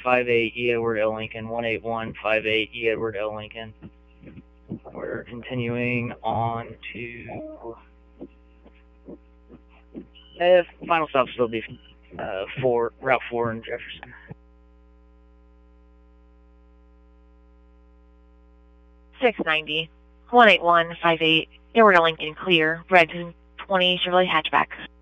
58 E Edward L. Lincoln, 18158 E Edward L. Lincoln. We're continuing on to final stop will be Route 4 in Jefferson. 690, 18158 Edward L. Lincoln, clear. Red 20 Chevrolet hatchback.